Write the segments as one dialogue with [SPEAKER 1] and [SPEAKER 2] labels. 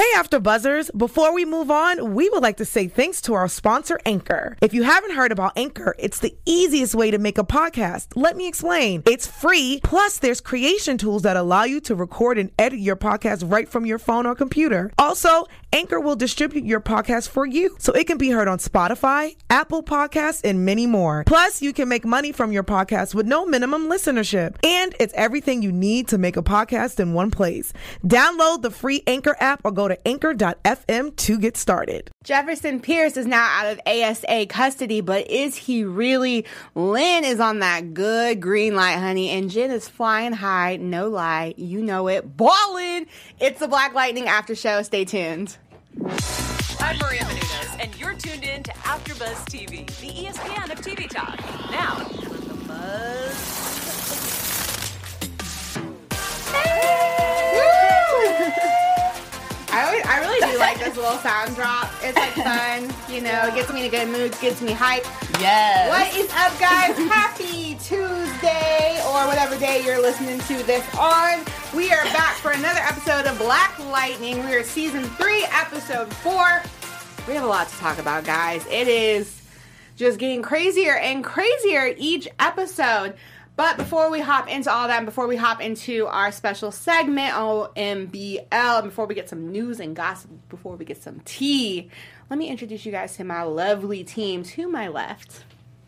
[SPEAKER 1] Hey, After Buzzers. Before we move on, we would like to say thanks to our sponsor, Anchor. If you haven't heard about Anchor, it's the easiest way to make a podcast. Let me explain. It's free, plus there's creation tools that allow you to record and edit your podcast right from your phone or computer. Also, Anchor will distribute your podcast for you, so it can be heard on Spotify, Apple Podcasts, and many more. Plus, you can make money from your podcast with no minimum listenership. And it's everything you need to make a podcast in one place. Download the free Anchor app or go to anchor.fm to get started.
[SPEAKER 2] Jefferson Pierce is now out of ASA custody, but is he really? Lynn is on that good green light, honey, and Jen is flying high, no lie, you know it, ballin'. It's the Black Lightning After Show. Stay tuned.
[SPEAKER 3] I'm Maria Menounos, and you're tuned in to AfterBuzz TV, the ESPN of TV talk. Now, the buzz.
[SPEAKER 2] I really do like this little sound drop. It's like fun, you know, it gets me in a good mood, gets me hype.
[SPEAKER 4] Yes.
[SPEAKER 2] What is up, guys? Happy Tuesday, or whatever day you're listening to this on. We are back for another episode of Black Lightning. We are season 3, episode 4. We have a lot to talk about, guys. It is just getting crazier and crazier each episode. But before we hop into all that, and before we hop into our special segment, OMBL, and before we get some news and gossip, before we get some tea, let me introduce you guys to my lovely team. To my left,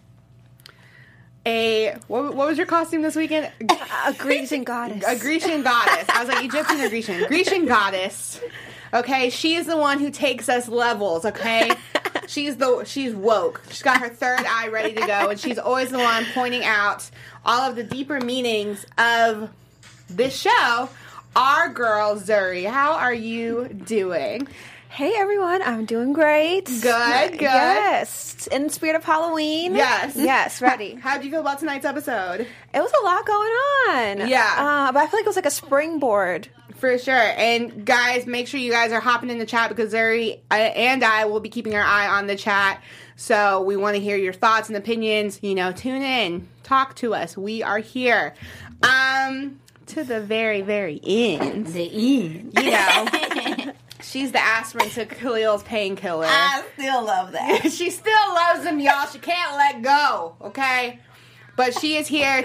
[SPEAKER 2] what was your costume this weekend?
[SPEAKER 5] A Grecian goddess.
[SPEAKER 2] A Grecian goddess. I was like, Egyptian or Grecian? Grecian goddess. Okay, she is the one who takes us levels, okay? She's woke. She's got her third eye ready to go, and she's always the one pointing out all of the deeper meanings of this show. Our girl, Zuri. How are you doing?
[SPEAKER 5] Hey, everyone. I'm doing great.
[SPEAKER 2] Good.
[SPEAKER 5] Yes. In the spirit of Halloween.
[SPEAKER 2] Yes.
[SPEAKER 5] Yes, ready.
[SPEAKER 2] How'd you feel about tonight's episode?
[SPEAKER 5] It was a lot going on.
[SPEAKER 2] Yeah.
[SPEAKER 5] But I feel like it was like a springboard.
[SPEAKER 2] For sure. And guys, make sure you guys are hopping in the chat, because Zuri and I will be keeping our eye on the chat. So we want to hear your thoughts and opinions. You know, tune in. Talk to us. We are here. To the very, very end.
[SPEAKER 4] The end.
[SPEAKER 2] You know. She's the aspirin to Khalil's painkiller.
[SPEAKER 4] I still love that.
[SPEAKER 2] She still loves him, y'all. She can't let go, okay? But she is here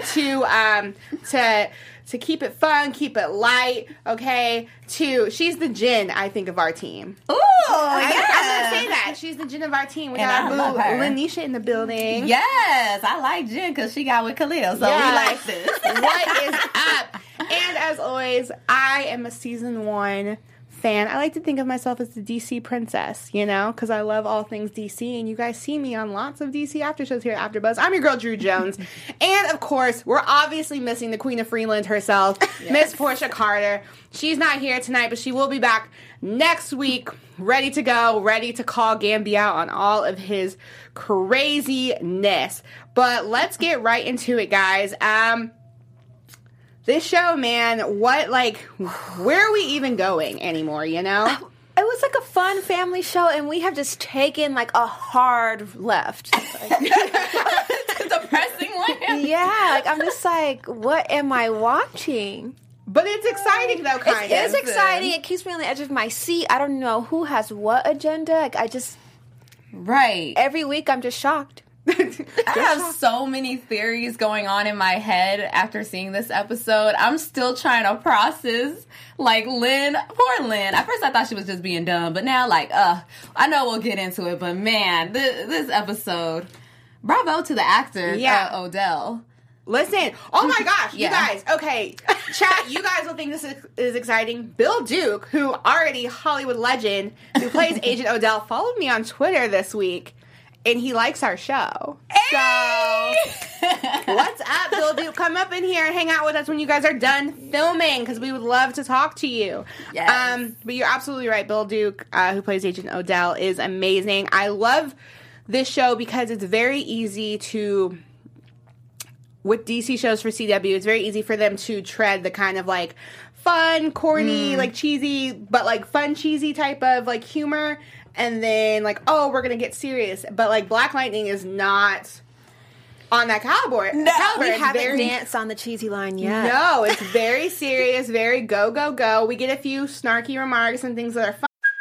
[SPEAKER 2] to keep it fun, keep it light, okay? She's the Jen, I think, of our team.
[SPEAKER 4] Ooh,
[SPEAKER 2] I'm
[SPEAKER 4] yeah.
[SPEAKER 2] gonna say that. She's the Jen of our team. We got our boo, Lanisha, in the building.
[SPEAKER 4] Yes, I like Jen because she got with Khalil, so we like this.
[SPEAKER 2] What is up? And as always, I am a season 1 fan. I like to think of myself as the DC princess, you know, because I love all things DC, and you guys see me on lots of DC after shows here at AfterBuzz. I'm your girl, Drew Jones, and of course, we're obviously missing the Queen of Freeland herself, Miss Portia Carter. She's not here tonight, but she will be back next week, ready to go, ready to call Gambi out on all of his craziness. But let's get right into it, guys. This show, man, where are we even going anymore, you know?
[SPEAKER 5] It was like a fun family show, and we have just taken like a hard left.
[SPEAKER 4] Depressing one.
[SPEAKER 5] Yeah, like I'm just like, what am I watching?
[SPEAKER 2] But it's exciting, though, kind of.
[SPEAKER 5] It is exciting. It keeps me on the edge of my seat. I don't know who has what agenda. Like,
[SPEAKER 4] Right.
[SPEAKER 5] Every week I'm just shocked.
[SPEAKER 4] I have so many theories going on in my head after seeing this episode. I'm still trying to process, like, Lynn. Poor Lynn. At first I thought she was just being dumb, but now, like, I know we'll get into it, but man, this episode, bravo to the actor, Odell.
[SPEAKER 2] Listen, oh my gosh, you guys, okay, chat, you guys will think this is exciting. Bill Duke, who already Hollywood legend, who plays Agent Odell, followed me on Twitter this week. And he likes our show.
[SPEAKER 4] Hey!
[SPEAKER 2] So, what's up, Bill Duke? Come up in here and hang out with us when you guys are done filming, because we would love to talk to you.
[SPEAKER 4] Yes.
[SPEAKER 2] But you're absolutely right. Bill Duke, who plays Agent Odell, is amazing. I love this show because it's very easy to, with DC shows for CW, it's very easy for them to tread the kind of, like, fun, corny, like, cheesy, but, like, fun, cheesy type of, like, humor. And then, like, oh, we're going to get serious. But, like, Black Lightning is not on that caliber.
[SPEAKER 5] No, we haven't danced on the cheesy line yet.
[SPEAKER 2] No, it's very serious, very go, go, go. We get a few snarky remarks and things that are fun.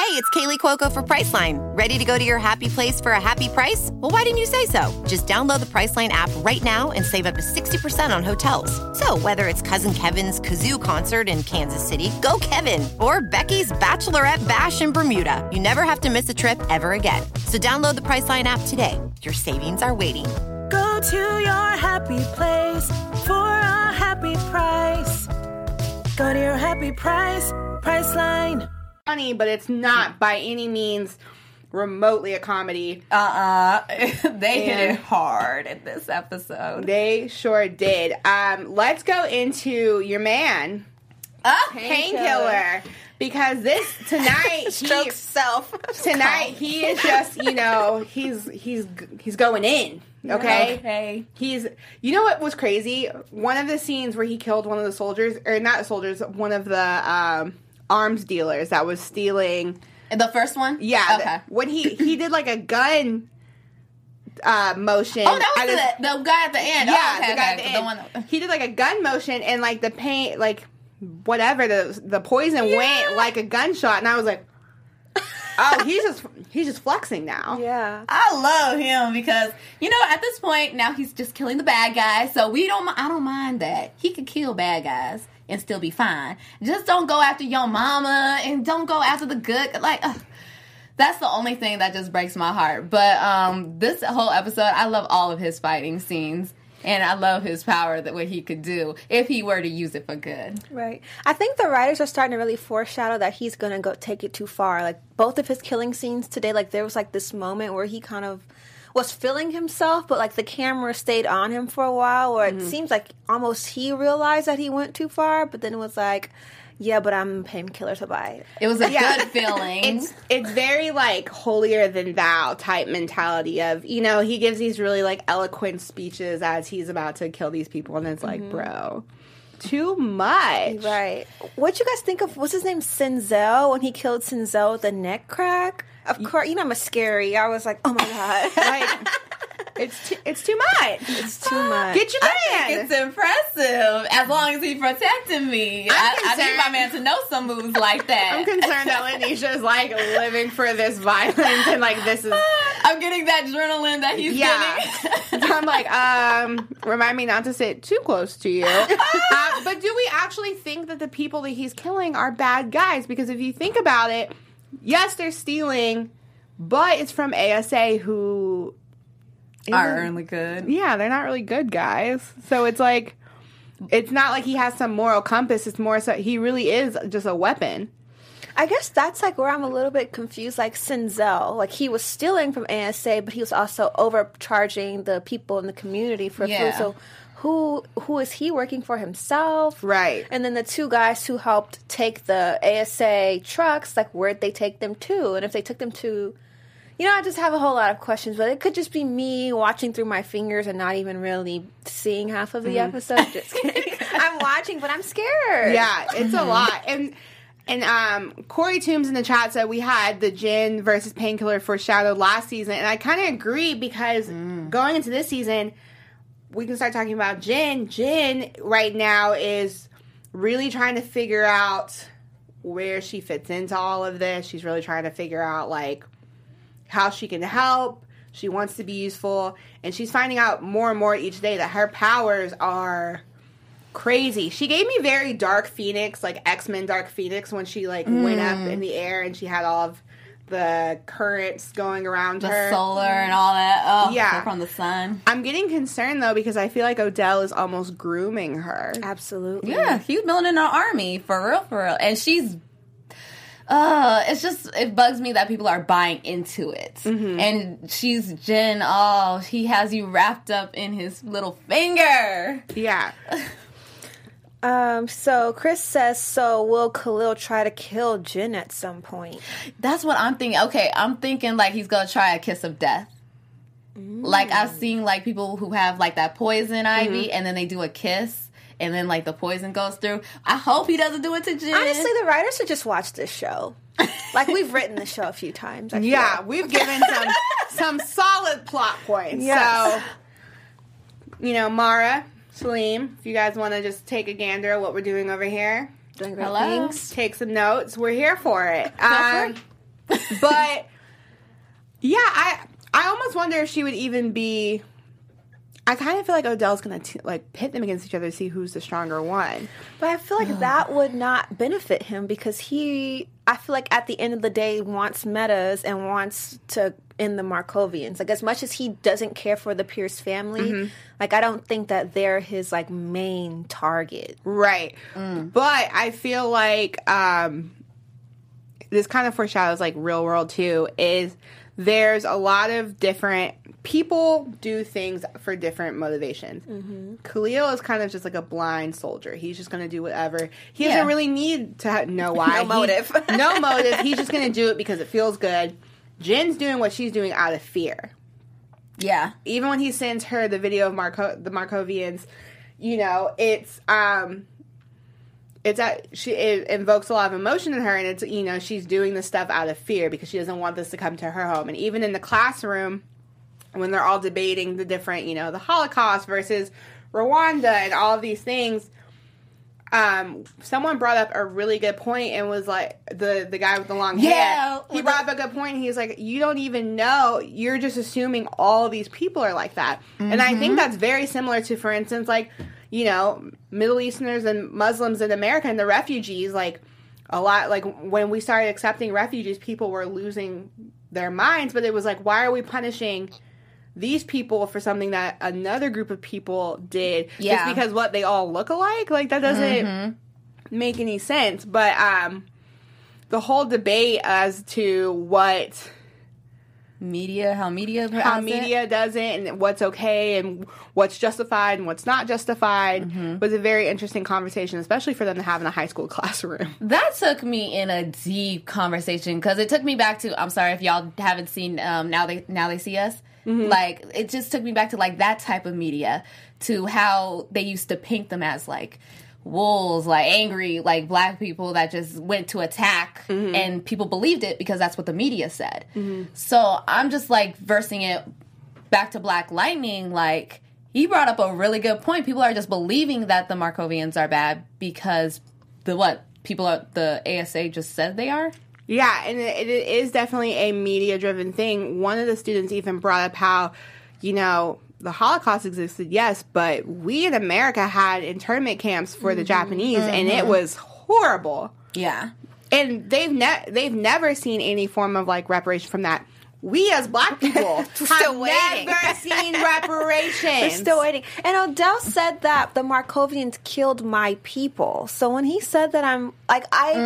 [SPEAKER 6] Hey, it's Kaylee Cuoco for Priceline. Ready to go to your happy place for a happy price? Well, why didn't you say so? Just download the Priceline app right now and save up to 60% on hotels. So whether it's Cousin Kevin's Kazoo Concert in Kansas City, go Kevin, or Becky's Bachelorette Bash in Bermuda, you never have to miss a trip ever again. So download the Priceline app today. Your savings are waiting.
[SPEAKER 7] Go to your happy place for a happy price. Go to your happy price, Priceline.
[SPEAKER 2] Funny, but it's not by any means remotely a comedy.
[SPEAKER 4] They hit it hard in this episode.
[SPEAKER 2] They sure did. Let's go into your man, Painkiller, because tonight he is just, he's going in. Okay. You know what was crazy? One of the scenes where he killed one of the soldiers, or not soldiers, one of the arms dealers that was stealing.
[SPEAKER 4] The first one?
[SPEAKER 2] Yeah.
[SPEAKER 4] Okay.
[SPEAKER 2] When he did like a gun motion.
[SPEAKER 4] Oh, that was the guy at the end.
[SPEAKER 2] Yeah,
[SPEAKER 4] the
[SPEAKER 2] guy at the end. He did like a gun motion, and like the paint, like whatever, the poison went like a gunshot, and I was like, oh, he's just flexing now.
[SPEAKER 5] Yeah.
[SPEAKER 4] I love him because, at this point, now he's just killing the bad guys, so I don't mind that. He could kill bad guys and still be fine. Just don't go after your mama and don't go after the good. That's the only thing that just breaks my heart. But this whole episode, I love all of his fighting scenes. And I love his power, what he could do if he were to use it for good.
[SPEAKER 5] Right. I think the writers are starting to really foreshadow that he's going to go take it too far. Like, both of his killing scenes today, like, there was, like, this moment where he kind of was feeling himself, but, like, the camera stayed on him for a while, where it seems like almost he realized that he went too far, but then it was like, yeah, but I'm a painkiller to buy.
[SPEAKER 4] It was a good feeling.
[SPEAKER 2] It's very, like, holier than thou type mentality of, he gives these really, like, eloquent speeches as he's about to kill these people, and it's like, bro, too much.
[SPEAKER 5] Right. What'd you guys think of, what's his name, Sinzel, when he killed Sinzel with the neck crack? Of course, I'm a scary. I was like, oh my God.
[SPEAKER 2] Like, it's too much.
[SPEAKER 5] It's too much.
[SPEAKER 2] Get your man.
[SPEAKER 4] I think it's impressive as long as he's protecting me. I need my man to know some moves like that.
[SPEAKER 2] I'm concerned that Lanisha's like living for this violence and like this is.
[SPEAKER 4] I'm getting that adrenaline that he's getting.
[SPEAKER 2] So I'm like, remind me not to sit too close to you. But do we actually think that the people that he's killing are bad guys? Because if you think about it, yes, they're stealing, but it's from ASA who
[SPEAKER 4] are really good.
[SPEAKER 2] Yeah, they're not really good guys. So it's like, it's not like he has some moral compass. It's more so he really is just a weapon.
[SPEAKER 5] I guess that's like where I'm a little bit confused. Like Sinzel, like he was stealing from ASA, but he was also overcharging the people in the community for food. So who is he working for himself?
[SPEAKER 2] Right.
[SPEAKER 5] And then the two guys who helped take the ASA trucks, like where'd they take them to? And if they took them to, I just have a whole lot of questions, but it could just be me watching through my fingers and not even really seeing half of the episode. Just kidding. I'm watching, but I'm scared.
[SPEAKER 2] Yeah, it's a lot. And Corey Toombs in the chat said we had the Jin versus Painkiller foreshadowed last season, and I kind of agree because going into this season, we can start talking about Jin. Jin right now is really trying to figure out where she fits into all of this. She's really trying to figure out like how she can help. She wants to be useful, and she's finding out more and more each day that her powers are crazy. She gave me very Dark Phoenix, like X-Men Dark Phoenix, when she like went up in the air and she had all of the currents going around her.
[SPEAKER 4] The solar and all that. Oh,
[SPEAKER 2] yeah.
[SPEAKER 4] From the sun.
[SPEAKER 2] I'm getting concerned though because I feel like Odell is almost grooming her.
[SPEAKER 5] Absolutely.
[SPEAKER 4] Yeah, he's building an army for real. And she's it bugs me that people are buying into it. Mm-hmm. And she's Jin, he has you wrapped up in his little finger.
[SPEAKER 2] Yeah.
[SPEAKER 5] So Chris says, will Khalil try to kill Jin at some point?
[SPEAKER 4] That's what I'm thinking. Okay, I'm thinking like he's gonna try a kiss of death. Like I've seen like people who have like that poison ivy and then they do a kiss. And then, like, the poison goes through. I hope he doesn't do it to Jin.
[SPEAKER 5] Honestly, the writers should just watch this show. Like, we've written the show a few times.
[SPEAKER 2] Yeah, we've given some solid plot points. Yes. So, Mara, Salim, if you guys want to just take a gander at what we're doing over here.
[SPEAKER 5] Doing great things.
[SPEAKER 2] Take some notes. We're here for it. But yeah, I almost wonder if she would even be. I kind of feel like Odell's gonna pit them against each other to see who's the stronger one.
[SPEAKER 5] But I feel like that would not benefit him because I feel like at the end of the day, wants metas and wants to end the Markovians. Like, as much as he doesn't care for the Pierce family, like, I don't think that they're his, like, main target.
[SPEAKER 2] Right. But I feel like this kind of foreshadows, like, real world, too, is there's a lot of different people do things for different motivations. Khalil is kind of just like a blind soldier. He's just going to do whatever. He doesn't really need to know why.
[SPEAKER 5] No motive.
[SPEAKER 2] No motive. He's just going to do it because it feels good. Jen's doing what she's doing out of fear.
[SPEAKER 4] Yeah.
[SPEAKER 2] Even when he sends her the video of the Markovians, you know, it invokes a lot of emotion in her, and it's, you know, she's doing this stuff out of fear because she doesn't want this to come to her home. And even in the classroom, when they're all debating the different, you know, the Holocaust versus Rwanda and all of these things, someone brought up a really good point and was like, the guy with the long hair, he brought up a good point. He's like, you don't even know, you're just assuming all of these people are like that. And I think that's very similar to, for instance, like, you know, Middle Easterners and Muslims in America and the refugees, like, a lot, like, when we started accepting refugees, people were losing their minds, but it was like, why are we punishing these people for something that another group of people did just because what they all look alike? Like, that doesn't make any sense. But the whole debate as to what
[SPEAKER 4] how media
[SPEAKER 2] does it and what's okay and what's justified and what's not justified was a very interesting conversation, especially for them to have in a high school classroom.
[SPEAKER 4] That took me in a deep conversation because it took me back to, I'm sorry if y'all haven't seen Now They See Us. Like, it just took me back to, like, that type of media, to how they used to paint them as, like, wolves, like, angry, like, black people that just went to attack, and people believed it because that's what the media said. So I'm just, like, versing it back to Black Lightning. Like, he brought up a really good point. People are just believing that the Markovians are bad because the ASA just said they are?
[SPEAKER 2] Yeah, and it is definitely a media-driven thing. One of the students even brought up how, you know, the Holocaust existed, yes, but we in America had internment camps for the Japanese, and it was horrible.
[SPEAKER 4] Yeah.
[SPEAKER 2] And they've never seen any form of, like, reparation from that. We as black people have never seen reparations.
[SPEAKER 5] We're still waiting. And Odell said that the Markovians killed my people. So when he said that, I'm like,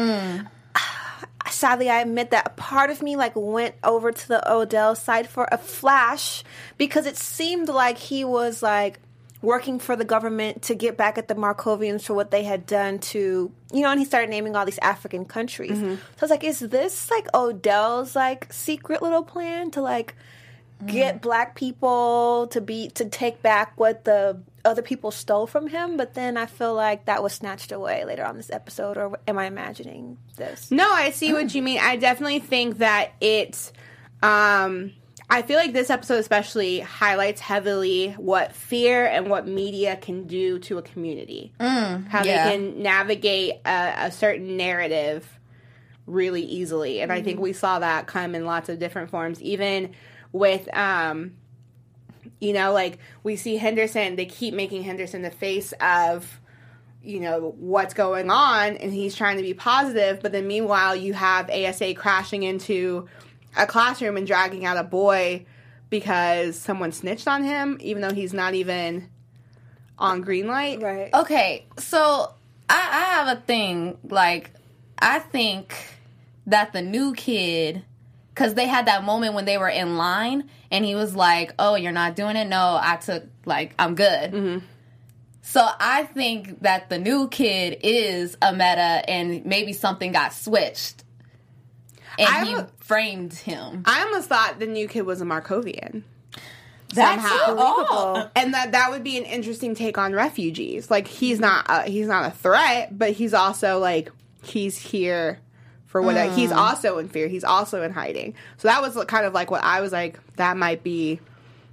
[SPEAKER 5] sadly, I admit that a part of me, like, went over to the Odell side for a flash because it seemed like he was, like, working for the government to get back at the Markovians for what they had done to, you know, and he started naming all these African countries. So I was like, is this, like, Odell's, like, secret little plan to, like, get black people to take back what the other people stole from him? But then I feel like that was snatched away later on this episode, or am I imagining this?
[SPEAKER 2] No, I see what you mean. I definitely think that it's I feel like this episode especially highlights heavily what fear and what media can do to a community. How they can navigate a certain narrative really easily. And I think we saw that come in lots of different forms, even with you know, like, we see Henderson, they keep making Henderson the face of, you know, what's going on, and he's trying to be positive, but then meanwhile you have ASA crashing into a classroom and dragging out a boy because someone snitched on him, even though he's not even on green light.
[SPEAKER 5] Right.
[SPEAKER 4] Okay, so I have a thing, like, I think that the new kid, because they had that moment when they were in line, and he was like, oh, you're not doing it? No, I'm good. So I think that the new kid is a meta, and maybe something got switched. And he framed him.
[SPEAKER 2] I almost thought the new kid was a Markovian.
[SPEAKER 4] That's
[SPEAKER 2] somehow.
[SPEAKER 4] believable.
[SPEAKER 2] And that would be an interesting take on refugees. Like, he's not a threat, but he's also, like, he's here for what he's also in fear. He's also in hiding. So that was kind of like what I was like, that might be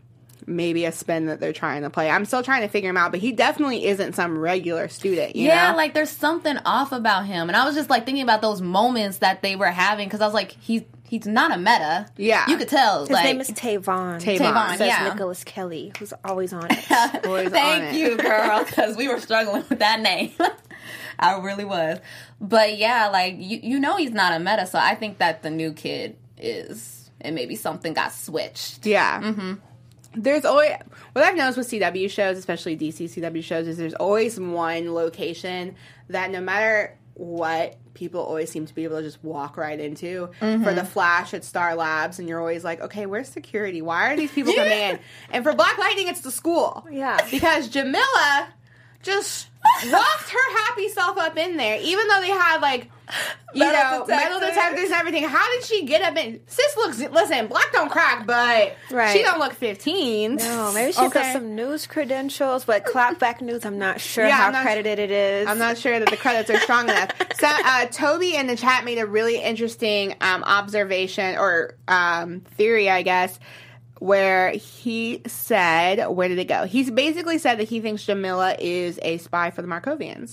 [SPEAKER 2] maybe a spin that they're trying to play. I'm still trying to figure him out, but he definitely isn't some regular student, you know?
[SPEAKER 4] like there's something off about him. And I was just like thinking about those moments that they were having because I was like, he's not a meta.
[SPEAKER 2] Yeah.
[SPEAKER 4] You could tell.
[SPEAKER 5] His name is Tavon.
[SPEAKER 4] Tavon,
[SPEAKER 5] Says
[SPEAKER 4] yeah.
[SPEAKER 5] Nicholas Kelly, who's always on it.
[SPEAKER 4] Thank you, girl, because we were struggling with that name. I really was. But yeah, like, you know he's not a meta, so I think that the new kid is, and maybe something got switched.
[SPEAKER 2] Yeah. Mm-hmm. There's always, what I've noticed with CW shows, especially DC CW shows, is there's always one location that no matter what, people always seem to be able to just walk right into. For the Flash, it's Star Labs, and you're always like, okay, where's security? Why are these people coming in? And for Black Lightning, it's the school.
[SPEAKER 5] Yeah.
[SPEAKER 2] Because Jamila just walked her happy self up in there, even though they had, like, metal detectors and everything. How did she get up in? Sis looks, listen, black don't crack, but she don't look 15.
[SPEAKER 5] No, maybe she's got some news credentials, but Clapback News, I'm not sure how credited it is.
[SPEAKER 2] I'm not sure that the credits are strong enough. So, Toby in the chat made a really interesting observation or theory, I guess, where he said, where did it go? He's basically said that he thinks Jamila is a spy for the Markovians.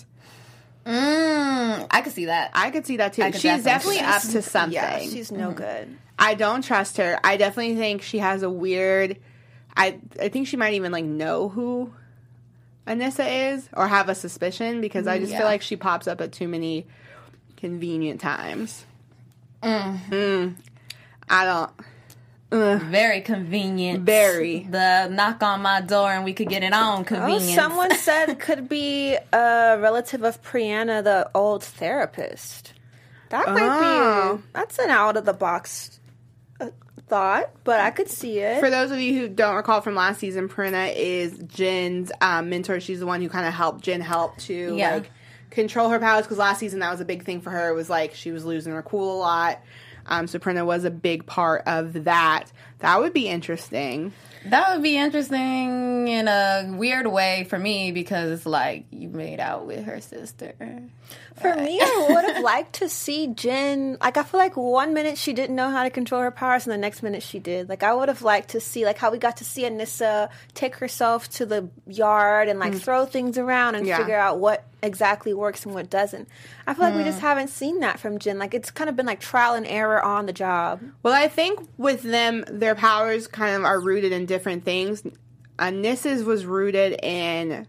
[SPEAKER 4] I could see that.
[SPEAKER 2] I could see that too. She's definitely up to something.
[SPEAKER 5] Yeah, she's no good.
[SPEAKER 2] I don't trust her. I definitely think she has a weird... I think she might even, like, know who Anissa is or have a suspicion because I just feel like she pops up at too many convenient times. I don't...
[SPEAKER 4] Very convenient.
[SPEAKER 2] Very.
[SPEAKER 4] The knock on my door and we could get it on convenience.
[SPEAKER 5] Someone said it could be a relative of Brianna, the old therapist. That might be... That's an out-of-the-box thought, but I could see it.
[SPEAKER 2] For those of you who don't recall from last season, Prinna is Jin's mentor. She's the one who kind of helped Jin to like control her powers because last season that was a big thing for her. It was like she was losing her cool a lot. So Prinna was a big part of that. That would be interesting.
[SPEAKER 4] That would be interesting in a weird way for me because it's like you made out with her sister.
[SPEAKER 5] For me, I would have liked to see Jin. Like, I feel like 1 minute she didn't know how to control her powers, and the next minute she did. Like, I would have liked to see, like, how we got to see Anissa take herself to the yard and, like, throw things around and figure out what exactly works and what doesn't. I feel like we just haven't seen that from Jin. Like, it's kind of been, like, trial and error on the job.
[SPEAKER 2] Well, I think with them, their powers kind of are rooted in different things. Anissa's was rooted in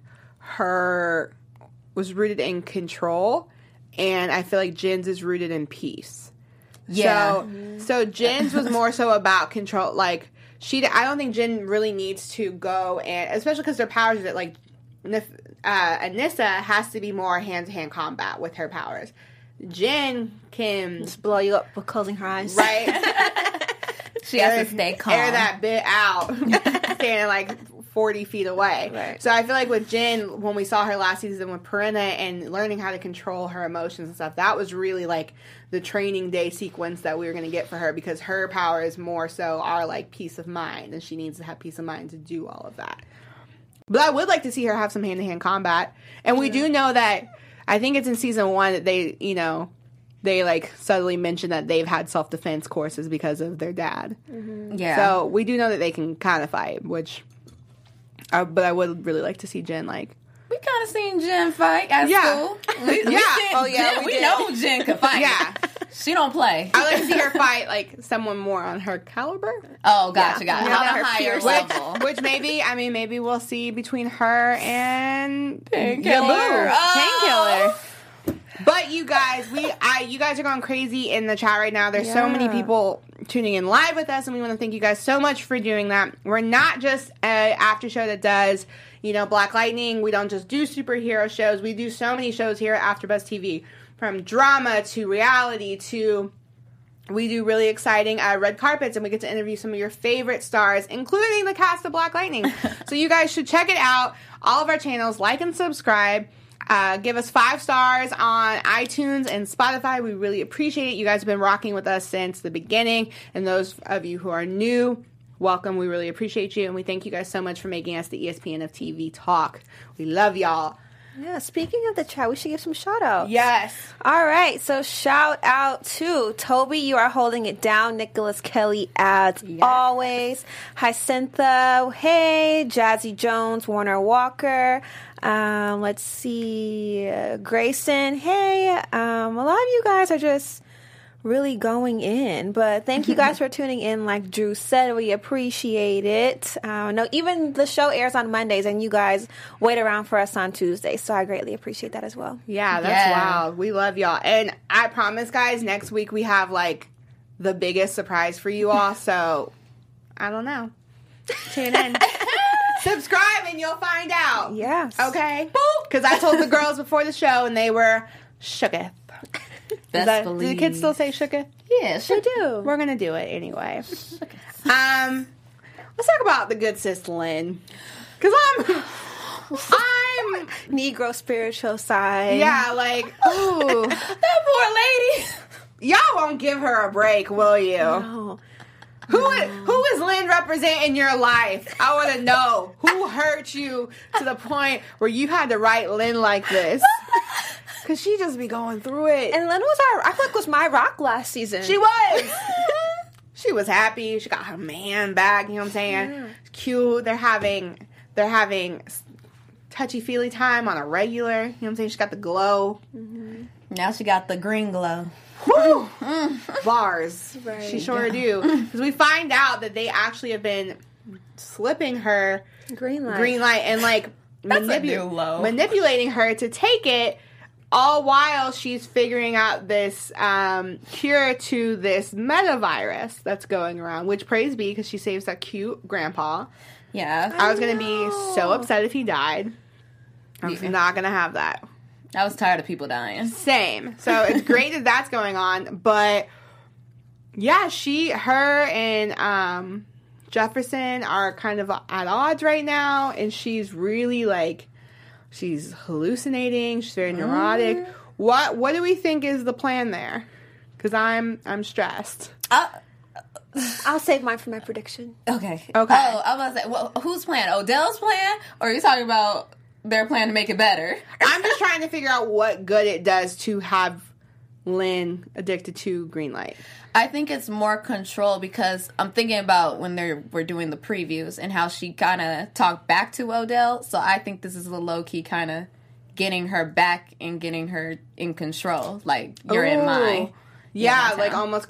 [SPEAKER 2] control. And I feel like Jin's is rooted in peace.
[SPEAKER 4] Yeah.
[SPEAKER 2] So Jin's was more so about control. Like, I don't think Jin really needs to go and, especially because their powers are like, Anissa has to be more hand-to-hand combat with her powers. Jin can
[SPEAKER 5] just blow you up with closing her eyes.
[SPEAKER 2] Right.
[SPEAKER 4] She has to stay calm.
[SPEAKER 2] Air that bit out. Standing like 40 feet away.
[SPEAKER 5] Right.
[SPEAKER 2] So I feel like with Jin, when we saw her last season with Perinna and learning how to control her emotions and stuff, that was really like the training day sequence that we were going to get for her because her powers more so are like peace of mind and she needs to have peace of mind to do all of that. But I would like to see her have some hand-to-hand combat. And we do know that, I think it's in season 1 that they, they like subtly mention that they've had self-defense courses because of their dad.
[SPEAKER 5] Mm-hmm.
[SPEAKER 4] Yeah.
[SPEAKER 2] So we do know that they can kind of fight, which... but I would really like to see Jin, like...
[SPEAKER 4] We kind of seen Jin fight at school. We know Jin can fight.
[SPEAKER 2] Yeah.
[SPEAKER 4] She don't play.
[SPEAKER 2] I would like to see her fight, like, someone more on her caliber.
[SPEAKER 4] Oh, gotcha.
[SPEAKER 2] Yeah.
[SPEAKER 4] On a higher level.
[SPEAKER 2] Which maybe we'll see between her and...
[SPEAKER 4] Painkiller.
[SPEAKER 2] Painkiller. But you guys, you guys are going crazy in the chat right now. There's so many people tuning in live with us, and we want to thank you guys so much for doing that. We're not just an after show that does, Black Lightning. We don't just do superhero shows. We do so many shows here at AfterBuzz TV, from drama to reality to... We do really exciting red carpets, and we get to interview some of your favorite stars, including the cast of Black Lightning. So you guys should check it out. All of our channels, like and subscribe. Give us 5 stars on iTunes and Spotify. We really appreciate it. You guys have been rocking with us since the beginning. And those of you who are new, welcome. We really appreciate you. And we thank you guys so much for making us the ESPN of TV talk. We love y'all.
[SPEAKER 5] Yeah, speaking of the chat, we should give some shout outs.
[SPEAKER 2] Yes.
[SPEAKER 5] All right, so shout out to Toby, you are holding it down. Nicholas Kelly, as always. Hyacintha, hey. Jazzy Jones, Warner Walker. Let's see. Grayson, hey. A lot of you guys are just really going in, but thank you guys for tuning in. Like Drew said, we appreciate it. No, even the show airs on Mondays and you guys wait around for us on Tuesdays, so I greatly appreciate that as well.
[SPEAKER 2] Yeah, that's wild. We love y'all, and I promise, guys, next week we have like the biggest surprise for you all. So I don't know. Tune in. Subscribe and you'll find out.
[SPEAKER 5] Yes.
[SPEAKER 2] Okay. Because I told the girls before the show and they were shooketh. Do the kids still say shooketh?
[SPEAKER 4] Yeah,
[SPEAKER 5] They do.
[SPEAKER 2] We're gonna do it anyway. Let's talk about the good sis Lynn, because I'm
[SPEAKER 5] Negro spiritual side.
[SPEAKER 2] yeah, like ooh,
[SPEAKER 4] that poor lady.
[SPEAKER 2] y'all won't give her a break, will you?
[SPEAKER 5] No.
[SPEAKER 2] Who is Lynn representing your life? I want to know who hurt you to the point where you had to write Lynn like this. Because she just be going through it.
[SPEAKER 5] And Lynn was I feel like was my rock last season.
[SPEAKER 2] She was. She was happy. She got her man back. You know what I'm saying?
[SPEAKER 5] Yeah.
[SPEAKER 2] Cute. They're having touchy-feely time on a regular. You know what I'm saying? She got the glow.
[SPEAKER 4] Now she got the green glow.
[SPEAKER 2] Woo! Bars.
[SPEAKER 5] Right.
[SPEAKER 2] She sure do. Because we find out that they actually have been slipping her
[SPEAKER 5] Green light.
[SPEAKER 2] and like
[SPEAKER 4] That's a new low.
[SPEAKER 2] manipulating her to take it, all while she's figuring out this cure to this metavirus that's going around, which praise be, because she saves that cute grandpa.
[SPEAKER 4] Yeah.
[SPEAKER 2] I was going to be so upset if he died. I'm just not going to have that.
[SPEAKER 4] I was tired of people dying.
[SPEAKER 2] Same. So it's great that that's going on, but yeah, her and Jefferson are kind of at odds right now, and she's really like, she's hallucinating. She's very neurotic. What do we think is the plan there? Because I'm stressed.
[SPEAKER 5] I'll save mine for my prediction.
[SPEAKER 4] Okay.
[SPEAKER 2] Okay.
[SPEAKER 4] Oh, I was about to say, well, whose plan? Odell's plan? Or are you talking about their plan to make it better?
[SPEAKER 2] I'm just trying to figure out what good it does to have Lynn addicted to green light.
[SPEAKER 4] I think it's more control, because I'm thinking about when we're doing the previews and how she kind of talked back to Odell. So I think this is a low-key kind of getting her back and getting her in control. Like, you're in my...
[SPEAKER 2] Yeah,
[SPEAKER 4] my
[SPEAKER 2] like
[SPEAKER 4] town.
[SPEAKER 2] almost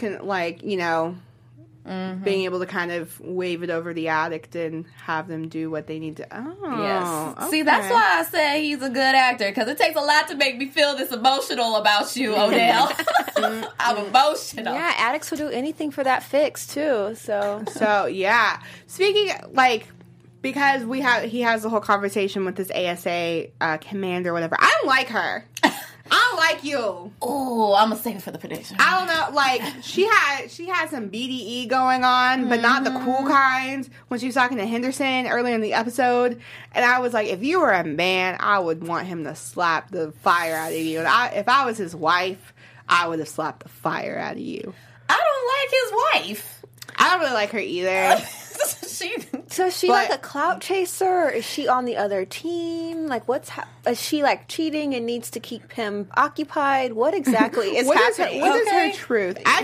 [SPEAKER 2] being able to kind of wave it over the addict and have them do what they need to. Oh,
[SPEAKER 4] Yes.
[SPEAKER 2] okay.
[SPEAKER 4] See, that's why I say he's a good actor, because it takes a lot to make me feel this emotional about you, Odell. I'm emotional.
[SPEAKER 5] Yeah, addicts will do anything for that fix too. So
[SPEAKER 2] yeah. Speaking because he has the whole conversation with this ASA commander, or whatever. I don't like her. I don't like you.
[SPEAKER 4] Oh, I'm gonna save it for the prediction.
[SPEAKER 2] I don't know. Like she had some BDE going on, but not the cool kind. When she was talking to Henderson earlier in the episode, and I was like, if you were a man, I would want him to slap the fire out of you. And if I was his wife, I would have slapped the fire out of you.
[SPEAKER 4] I don't like his wife.
[SPEAKER 2] I don't really like her either.
[SPEAKER 5] So is she like a clout chaser? Or is she on the other team? Like, is she like cheating and needs to keep him occupied? What exactly is happening?
[SPEAKER 2] What is her truth? I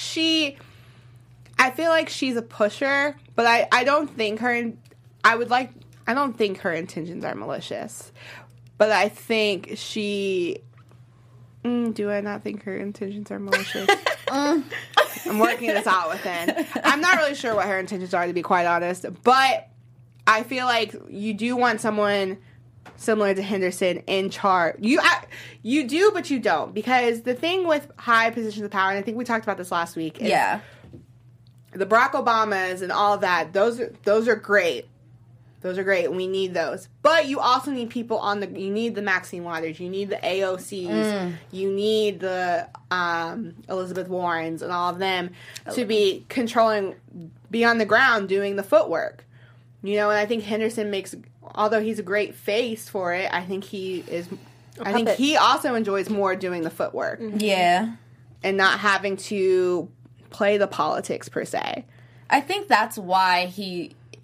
[SPEAKER 2] feel like she's a pusher, but I don't think her. I don't think her intentions are malicious, but I think she. Do I not think her intentions are malicious? I'm working this out within. I'm not really sure what her intentions are, to be quite honest, but I feel like you do want someone similar to Henderson in charge. You do, but you don't, because the thing with high positions of power, and I think we talked about this last week, is the Barack Obamas and all of that. Those are great. Those are great. We need those. But you also need people you need the Maxine Waters. You need the AOCs. You need the Elizabeth Warrens and all of them to be be on the ground doing the footwork. You know, and I think Henderson although he's a great face for it, I think he also enjoys more doing the footwork.
[SPEAKER 4] Yeah.
[SPEAKER 2] And not having to play the politics per se.
[SPEAKER 4] I think that's why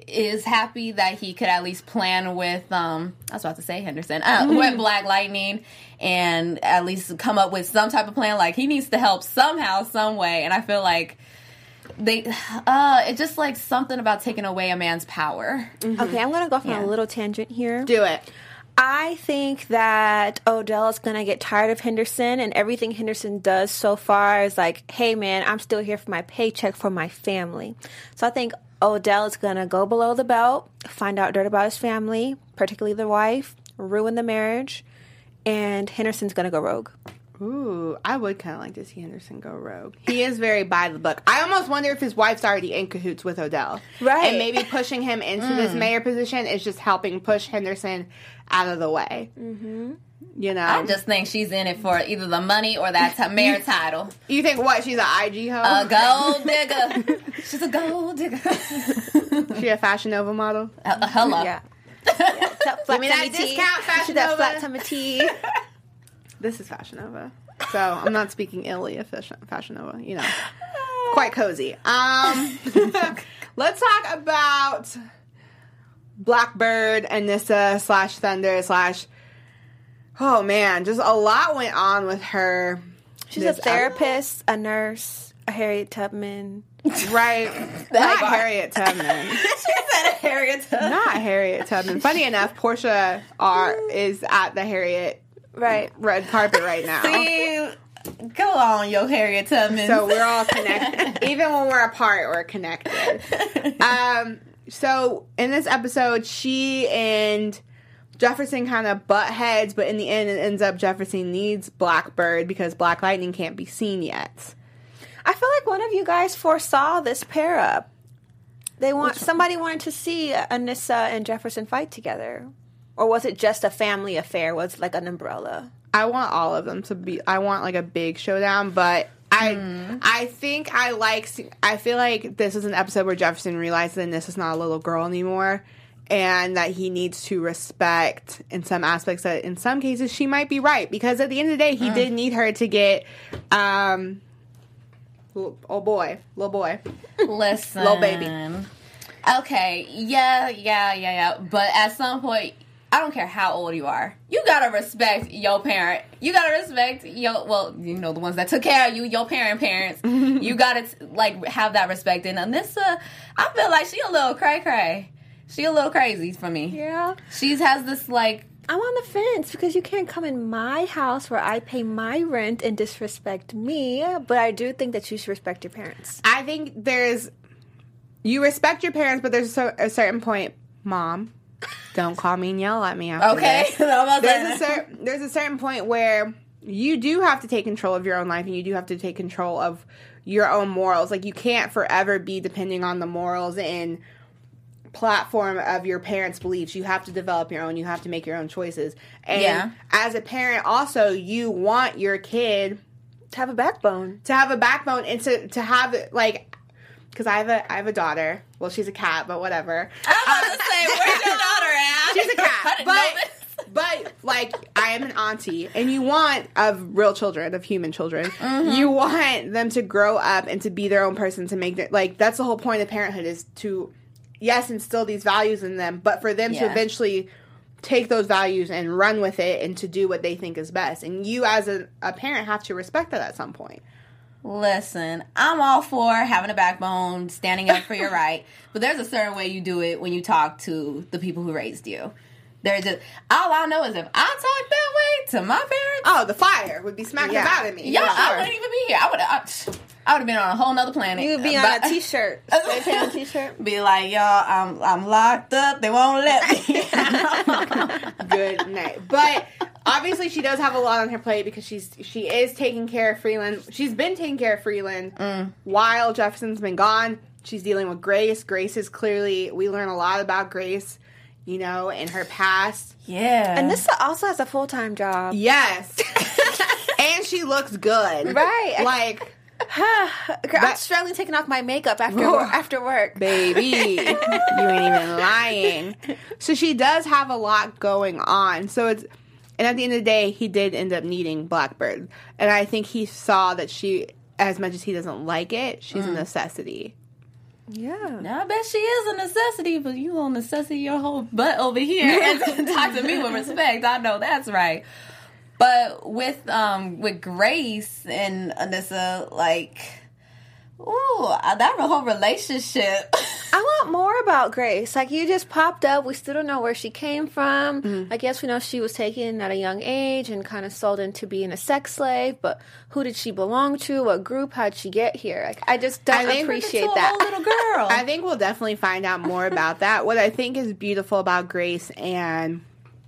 [SPEAKER 4] is happy that he could at least plan with, I was about to say Henderson, with Black Lightning, and at least come up with some type of plan. Like, he needs to help somehow, some way, and I feel like it's just like something about taking away a man's power.
[SPEAKER 5] Okay, I'm going to go off on a little tangent here.
[SPEAKER 2] Do it.
[SPEAKER 5] I think that Odell is going to get tired of Henderson, and everything Henderson does so far is like, hey, man, I'm still here for my paycheck for my family. So I think Odell is going to go below the belt, find out dirt about his family, particularly the wife, ruin the marriage, and Henderson's going to go rogue.
[SPEAKER 2] Ooh, I would kind of like to see Henderson go rogue. He is very by the book. I almost wonder if his wife's already in cahoots with Odell.
[SPEAKER 5] Right.
[SPEAKER 2] And maybe pushing him into this mayor position is just helping push Henderson out of the way. Mm-hmm. You know?
[SPEAKER 4] I just think she's in it for either the money or that mayor title.
[SPEAKER 2] You think what? She's an IG hoe?
[SPEAKER 4] A gold digger. She's a gold digger.
[SPEAKER 2] She a Fashion Nova model?
[SPEAKER 4] Hello.
[SPEAKER 5] Yeah.
[SPEAKER 2] Give me that discount, Fashion Nova.
[SPEAKER 5] That flat tummy tea.
[SPEAKER 2] This is Fashion Nova. So I'm not speaking illy of Fashion Nova. You know. Quite cozy. Let's talk about Blackbird, Anissa / Thunder / oh man, just a lot went on with her.
[SPEAKER 5] She's a therapist, a nurse, a Harriet Tubman.
[SPEAKER 2] Right. Not Harriet Tubman.
[SPEAKER 4] She said a Harriet Tubman.
[SPEAKER 2] Not Harriet Tubman. Funny enough, Portia is at the Harriet red carpet right now.
[SPEAKER 4] See, go on, yo Harriet Tubman.
[SPEAKER 2] So we're all connected. Even when we're apart, we're connected. So in this episode, she and Jefferson kind of butt heads, but in the end, it ends up Jefferson needs Blackbird because Black Lightning can't be seen yet.
[SPEAKER 5] I feel like one of you guys foresaw this pair up. Somebody wanted to see Anissa and Jefferson fight together. Or was it just a family affair? Was it like an umbrella?
[SPEAKER 2] I want all of them to be. I want like a big showdown, but I think I feel like this is an episode where Jefferson realizes that Anissa's not a little girl anymore, and that he needs to respect in some aspects that in some cases she might be right, because at the end of the day he did need her to get little boy,
[SPEAKER 4] listen,
[SPEAKER 2] little baby.
[SPEAKER 4] Okay, yeah. But at some point, I don't care how old you are, you gotta respect your parent. You gotta respect the ones that took care of you, your parents. You gotta have that respect. And Anissa, I feel like she a little cray. She a little crazy for me.
[SPEAKER 5] Yeah.
[SPEAKER 4] She has this
[SPEAKER 5] I'm on the fence because you can't come in my house where I pay my rent and disrespect me. But I do think that you should respect your parents.
[SPEAKER 2] I think you respect your parents, but there's a certain point, Mom, don't call me and yell at me after
[SPEAKER 4] okay.
[SPEAKER 2] this. There's a certain point where you do have to take control of your own life, and you do have to take control of your own morals. Like, you can't forever be depending on the morals and platform of your parents' beliefs. You have to develop your own. You have to make your own choices. And as a parent, also, you want your kid
[SPEAKER 5] to have a backbone.
[SPEAKER 2] And to have, because I have a daughter. Well, she's a cat, but whatever.
[SPEAKER 4] I was about to say, where's your daughter at?
[SPEAKER 2] She's a cat. But I am an auntie, and you want, of real children, of human children, you want them to grow up and to be their own person, to make that's the whole point of parenthood, is to, yes, instill these values in them, but for them to eventually take those values and run with it and to do what they think is best. And you, as a parent, have to respect that at some point.
[SPEAKER 4] Listen, I'm all for having a backbone, standing up for your right, but there's a certain way you do it when you talk to the people who raised you. All I know is if I talk that way to my parents,
[SPEAKER 2] the fire would be smacking about at me.
[SPEAKER 4] I wouldn't even be here. I would have been on a whole nother planet.
[SPEAKER 5] You would be on a t-shirt. Spray paint on a t-shirt.
[SPEAKER 4] Be like, y'all, I'm locked up. They won't let me.
[SPEAKER 2] Good night. But obviously she does have a lot on her plate because she is taking care of Freeland. She's been taking care of Freeland while Jefferson's been gone. She's dealing with Grace. Grace is clearly, we learn a lot about Grace, in her past.
[SPEAKER 4] Yeah.
[SPEAKER 5] And this also has a full-time job.
[SPEAKER 2] Yes. And she looks good.
[SPEAKER 5] Right. I'm struggling taking off my makeup after work.
[SPEAKER 2] Baby, you ain't even lying. So she does have a lot going on. And at the end of the day, he did end up needing Blackbird. And I think he saw that she, as much as he doesn't like it, she's a necessity.
[SPEAKER 5] Yeah.
[SPEAKER 4] Now, I bet she is a necessity, but you gonna necessity your whole butt over here and talk to me with respect. I know that's right. But with Grace and Anissa, like, ooh, that whole relationship.
[SPEAKER 5] I want more about Grace. Like, you just popped up. We still don't know where she came from.
[SPEAKER 2] Mm-hmm.
[SPEAKER 5] I guess we know she was taken at a young age and kind of sold into being a sex slave. But who did she belong to? What group? How'd she get here? Like, I just don't appreciate that.
[SPEAKER 4] Little girl.
[SPEAKER 2] I think we'll definitely find out more about that. What I think is beautiful about Grace and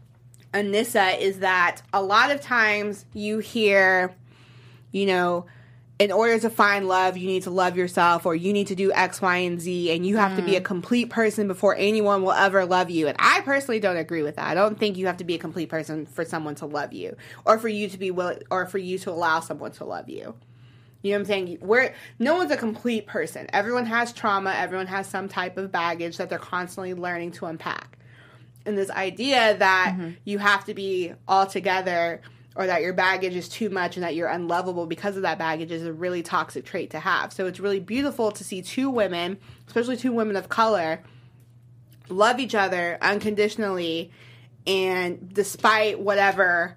[SPEAKER 2] Anissa is that a lot of times you hear, you know, in order to find love, you need to love yourself, or you need to do X, Y, and Z, and you have to be a complete person before anyone will ever love you. And I personally don't agree with that. I don't think you have to be a complete person for someone to love you, or for you to be willing, or for you to allow someone to love you. You know what I'm saying? No one's a complete person. Everyone has trauma. Everyone has some type of baggage that they're constantly learning to unpack. And this idea that you have to be all together, or that your baggage is too much and that you're unlovable because of that baggage, is a really toxic trait to have. So it's really beautiful to see two women, especially two women of color, love each other unconditionally, and despite whatever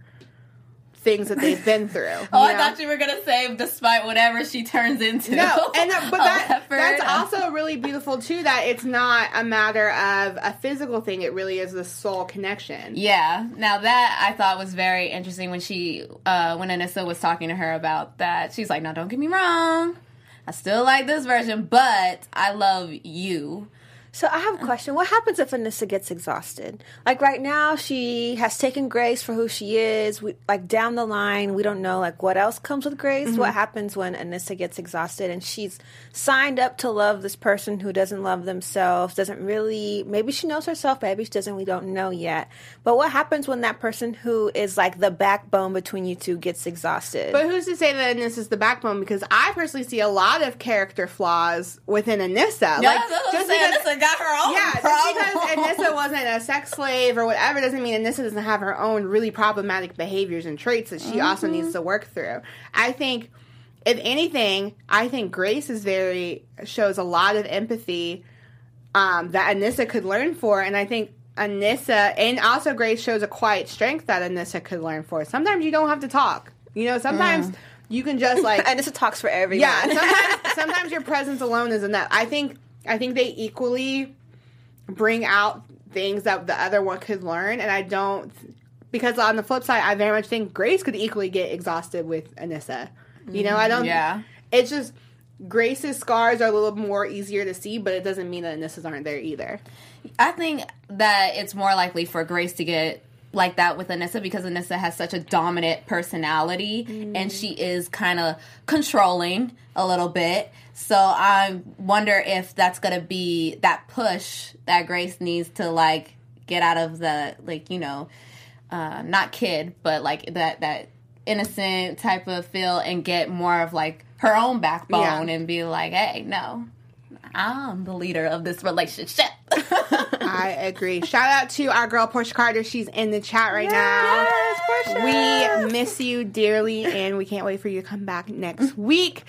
[SPEAKER 2] things that they've been through.
[SPEAKER 4] I thought you were gonna say despite whatever she turns into.
[SPEAKER 2] No, but that's also really beautiful too. That it's not a matter of a physical thing; it really is the soul connection.
[SPEAKER 4] Yeah. Now that I thought was very interesting when when Anissa was talking to her about that. She's like, "No, don't get me wrong. I still like this version, but I love you."
[SPEAKER 5] So I have a question. What happens if Anissa gets exhausted? Like, right now, she has taken Grace for who she is. Like, down the line, we don't know, like, what else comes with Grace. Mm-hmm. What happens when Anissa gets exhausted and she's signed up to love this person who doesn't love themselves, doesn't really, maybe she knows herself, maybe she doesn't, we don't know yet. But what happens when that person who is, like, the backbone between you two gets exhausted?
[SPEAKER 2] But who's to say that Anissa's the backbone? Because I personally see a lot of character flaws within Anissa.
[SPEAKER 4] Yeah, just Anissa got her own problem.
[SPEAKER 2] Just because Anissa wasn't a sex slave or whatever doesn't mean Anissa doesn't have her own really problematic behavios and traits that she also needs to work through. I think, if anything, Grace shows a lot of empathy that Anissa could learn for, and I think Anissa, and also Grace shows a quiet strength that Anissa could learn for. Sometimes you don't have to talk. You know, sometimes you can just, like...
[SPEAKER 5] Anissa talks for everyone.
[SPEAKER 2] Yeah, sometimes your presence alone is enough. I think they equally bring out things that the other one could learn, and I don't... Because on the flip side, I very much think Grace could equally get exhausted with Anissa. You know, I don't...
[SPEAKER 4] Yeah.
[SPEAKER 2] It's just... Grace's scars are a little more easier to see, but it doesn't mean that Anissa's aren't there either.
[SPEAKER 4] I think that it's more likely for Grace to get like that with Anissa because Anissa has such a dominant personality and she is kind of controlling a little bit. So I wonder if that's going to be that push that Grace needs to, like, get out of the, like, you know, not kid, but, like, that innocent type of feel and get more of, like, her own backbone and be like, hey, no, I'm the leader of this relationship.
[SPEAKER 2] I agree. Shout out to our girl Portia Carter. She's in the chat right now.
[SPEAKER 5] Yes, Portia.
[SPEAKER 2] We miss you dearly, and we can't wait for you to come back next week.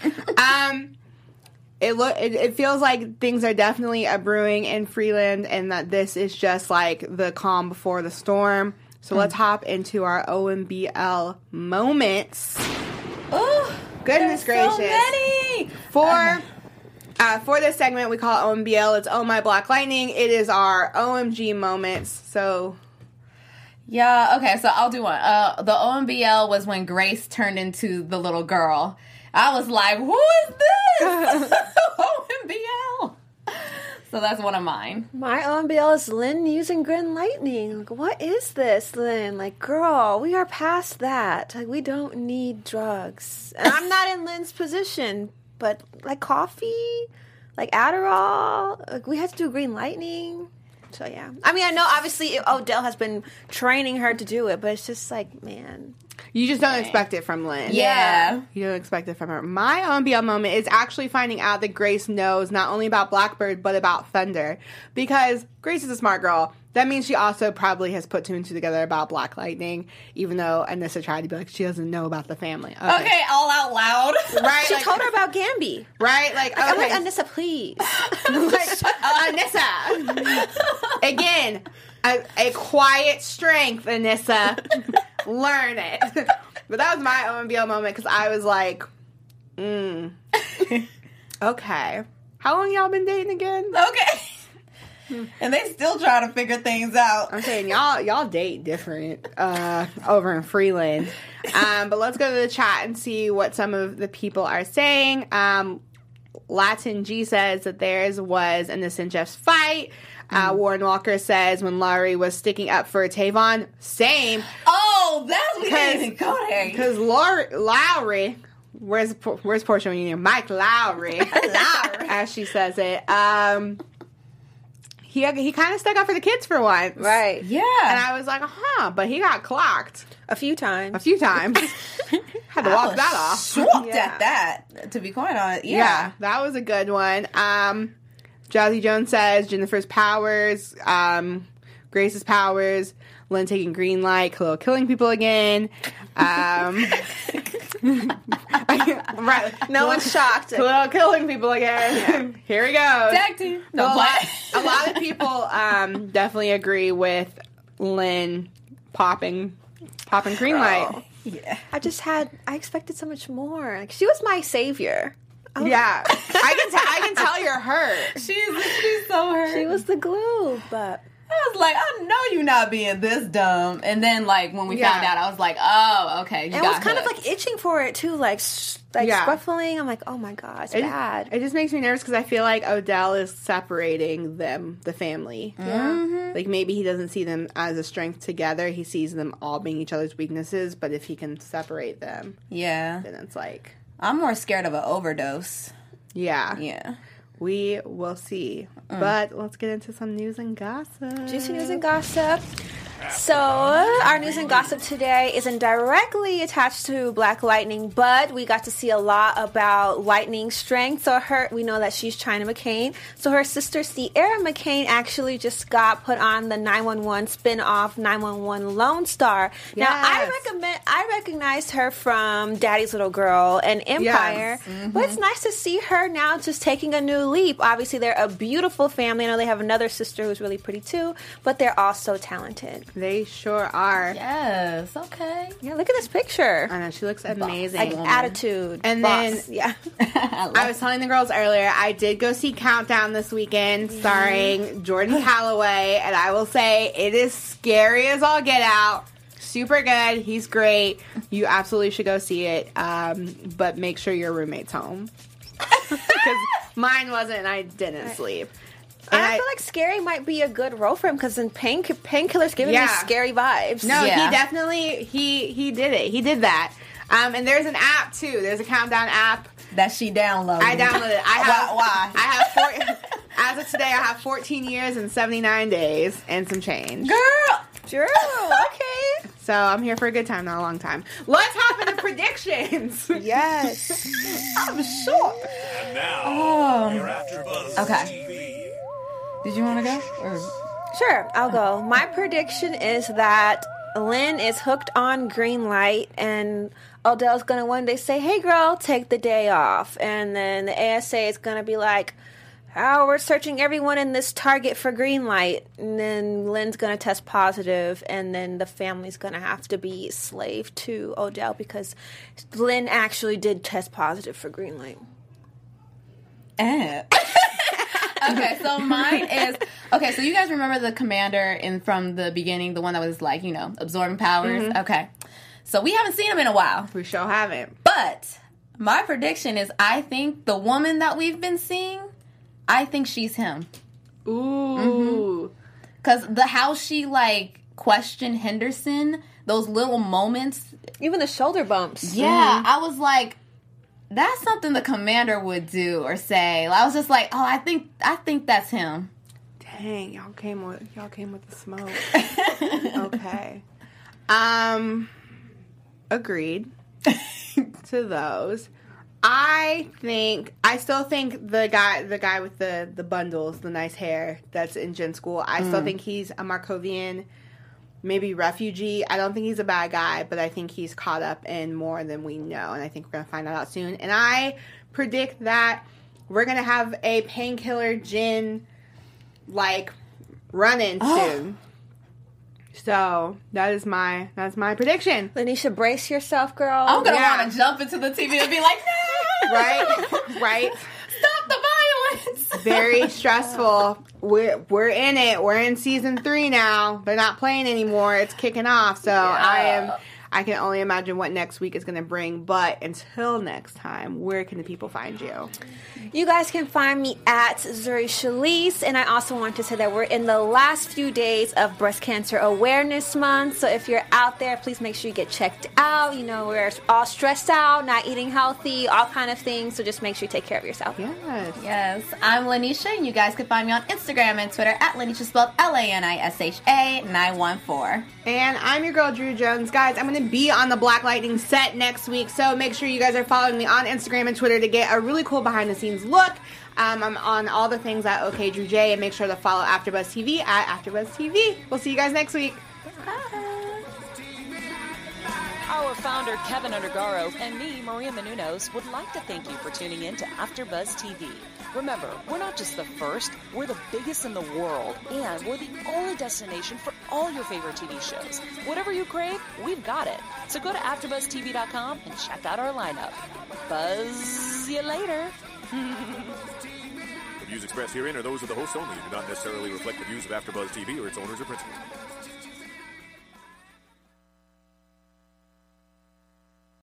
[SPEAKER 2] It feels like things are definitely brewing in Freeland, and that this is just like the calm before the storm. So let's hop into our OMBL moments.
[SPEAKER 4] Oh,
[SPEAKER 2] goodness gracious!
[SPEAKER 4] So many.
[SPEAKER 2] For this segment, we call it OMBL. It's Oh My Black Lightning. It is our OMG moments. So,
[SPEAKER 4] yeah, okay, so I'll do one. The OMBL was when Grace turned into the little girl. I was like, who is this? OMBL. So that's one of mine.
[SPEAKER 5] My OMBL is Lynn using Green Lightning. Like, what is this, Lynn? Like, girl, we are past that. Like, we don't need drugs. And I'm not in Lynn's position. But, like, coffee, like Adderall, like, we had to do Green Lightning. So, yeah. I mean, I know, obviously, Odell has been training her to do it, but it's just like, man,
[SPEAKER 2] You just don't expect it from Lynn.
[SPEAKER 4] Yeah.
[SPEAKER 2] You don't expect it from her. My OMBL moment is actually finding out that Grace knows not only about Blackbird, but about Thunder. Because Grace is a smart girl. That means she also probably has put two and two together about Black Lightning, even though Anissa tried to be like, she doesn't know about the family.
[SPEAKER 4] Okay, all out loud.
[SPEAKER 2] Right?
[SPEAKER 5] She
[SPEAKER 2] like,
[SPEAKER 5] told her about Gamby.
[SPEAKER 2] right? Like,
[SPEAKER 5] I'm
[SPEAKER 2] okay.
[SPEAKER 5] like, Anissa, please.
[SPEAKER 2] Anissa. Again, a quiet strength, Anissa. Learn it. But that was my OMBL moment because I was like, okay. How long y'all been dating again?
[SPEAKER 4] Okay. And they still try to figure things out.
[SPEAKER 2] I'm saying y'all date different over in Freeland. But let's go to the chat and see what some of the people are saying. Latin G says that theirs was Anissa and Jeff's fight. Warren Walker says when Lowry was sticking up for Tavon, same.
[SPEAKER 4] Oh, that's we didn't even go there.
[SPEAKER 2] Because Lowry, where's Portia when you need Mike Lowry, as she says it. He kind of stuck up for the kids for once,
[SPEAKER 5] Right.
[SPEAKER 4] Yeah.
[SPEAKER 2] And I was like, but he got clocked
[SPEAKER 5] A few times.
[SPEAKER 2] a few times. Had to walk that off.
[SPEAKER 4] Shocked
[SPEAKER 5] Yeah.
[SPEAKER 4] at that, to be quite honest.
[SPEAKER 2] Yeah, that was a good one. Jazzy Jones says Jennifer's powers, Grace's powers, Lynn taking green light, Khalil killing people again. Right,
[SPEAKER 5] No one's shocked.
[SPEAKER 2] Khalil killing people again. Here we go.
[SPEAKER 4] Tag team. No,
[SPEAKER 2] A lot of people definitely agree with Lynn popping green light.
[SPEAKER 4] Yeah.
[SPEAKER 5] I expected so much more. Like, she was my savior.
[SPEAKER 2] Yeah, I can tell you're hurt.
[SPEAKER 4] She's so hurt.
[SPEAKER 5] She was the glue, but
[SPEAKER 4] I was like, I know you're not being this dumb. And then, like, when we found out, I was like, oh, okay. You
[SPEAKER 5] it
[SPEAKER 4] got
[SPEAKER 5] was kind of
[SPEAKER 4] hooked.
[SPEAKER 5] like itching for it too, like
[SPEAKER 2] Yeah.
[SPEAKER 5] scuffling. I'm like, oh my god, it's bad.
[SPEAKER 2] It just makes me nervous because I feel like Odell is separating the family.
[SPEAKER 5] Yeah.
[SPEAKER 2] Like maybe he doesn't see them as a strength together. He sees them all being each other's weaknesses. But if he can separate them,
[SPEAKER 4] Yeah.
[SPEAKER 2] then it's like,
[SPEAKER 4] I'm more scared of an overdose.
[SPEAKER 2] yeah,
[SPEAKER 4] Yeah.
[SPEAKER 2] we will see. But let's get into some news and gossip.
[SPEAKER 5] Juicy news and gossip. So, our news and gossip today isn't directly attached to Black Lightning, but we got to see a lot about Lightning's strength. So, we know that she's China McCain. So, her sister Sierra McCain actually just got put on the 911 spin-off 911 Lone Star. Now, I recognized her from Daddy's Little Girl and Empire, but it's nice to see her now just taking a new leap. Obviously, they're a beautiful family. I know they have another sister who's really pretty too, but they're all so talented.
[SPEAKER 2] They sure are.
[SPEAKER 4] Yes. Okay.
[SPEAKER 5] Yeah, look at this picture.
[SPEAKER 2] I know, she looks amazing.
[SPEAKER 5] Like attitude.
[SPEAKER 2] And
[SPEAKER 5] boss.
[SPEAKER 2] then-
[SPEAKER 5] yeah.
[SPEAKER 2] I was telling the girls earlier, I did go see Countdown this weekend, starring Jordan Calloway, and I will say it is scary as all get out. Super good. He's great. You absolutely should go see it, but make sure your roommate's home. Because mine wasn't, and I didn't sleep.
[SPEAKER 5] And I feel like scary might be a good role for him because in Painkiller's giving me scary vibes.
[SPEAKER 2] No,
[SPEAKER 4] Yeah.
[SPEAKER 2] he definitely, he did it. He did that. And there's an app, too. There's a Countdown app.
[SPEAKER 4] That she downloaded.
[SPEAKER 2] I downloaded it.
[SPEAKER 4] Why?
[SPEAKER 2] As of today, I have 14 years and 79 days and some change.
[SPEAKER 4] Girl.
[SPEAKER 5] Drew, okay.
[SPEAKER 2] So I'm here for a good time, not a long time. Let's hop into predictions.
[SPEAKER 5] Yes.
[SPEAKER 4] I'm shocked.
[SPEAKER 8] And now, you're after Buzz
[SPEAKER 4] Okay.
[SPEAKER 8] TV.
[SPEAKER 4] Did you want to go? Or?
[SPEAKER 5] Sure, I'll go. My prediction is that Lynn is hooked on green light and Odell's going to one day say, hey, girl, take the day off. And then the ASA is going to be like, oh, we're searching everyone in this Target for green light. And then Lynn's going to test positive, and then the family's going to have to be slave to Odell because Lynn actually did test positive for green light.
[SPEAKER 4] Okay, so mine is okay. So you guys remember the commander from the beginning, the one that was like, absorbing powers. Okay, so we haven't seen him in a while,
[SPEAKER 2] We sure haven't.
[SPEAKER 4] but my prediction is I think the woman that we've been seeing, I think she's him.
[SPEAKER 2] Ooh.
[SPEAKER 4] Because how she questioned Henderson, those little moments.
[SPEAKER 5] Even the shoulder bumps.
[SPEAKER 4] Yeah, I was like, that's something the commander would do or say. I was just like, oh, I think that's him.
[SPEAKER 2] Dang, y'all came with the smoke. Okay. Agreed to those. I still think the guy with the bundles, the nice hair that's in Gen School, I still think he's a Markovian, maybe refugee. I don't think he's a bad guy, but I think he's caught up in more than we know, and I think we're going to find that out soon. And I predict that we're going to have a Painkiller Jin, run-in soon. So that's my prediction.
[SPEAKER 5] Lanisha, brace yourself, girl.
[SPEAKER 4] I'm gonna want to jump into the TV and be like, no!
[SPEAKER 2] Right.
[SPEAKER 4] Stop the violence.
[SPEAKER 2] Very stressful. We're in it. We're in season 3 now. They're not playing anymore. It's kicking off. So I can only imagine what next week is going to bring. But until next time, where can the people find you?
[SPEAKER 5] You guys can find me at Zuri Shalise, and I also want to say that we're in the last few days of Breast Cancer Awareness Month, so if you're out there, please make sure you get checked out. You know, we're all stressed out, not eating healthy, all kind of things, so just make sure you take care of yourself.
[SPEAKER 4] Yes. I'm Lanisha, and you guys can find me on Instagram and Twitter at Lanisha, spelled Lanisha 914.
[SPEAKER 2] And I'm your girl, Drew Jones. Guys, I'm going to be on the Black Lightning set next week, so make sure you guys are following me on Instagram and Twitter to get a really cool behind-the-scenes look. I'm on all the things at OKDrewJ, and make sure to follow AfterBuzz TV at AfterBuzz TV. We'll see you guys next week.
[SPEAKER 3] Bye. Our founder, Kevin Undergaro, and me, Maria Menounos, would like to thank you for tuning in to AfterBuzz TV. Remember, we're not just the first, we're the biggest in the world, and we're the only destination for all your favorite TV shows. Whatever you crave, we've got it. So go to AfterBuzzTV.com and check out our lineup. Buzz you later.
[SPEAKER 8] The views expressed herein are those of the hosts only and do not necessarily reflect the views of AfterBuzz TV or its owners or principals.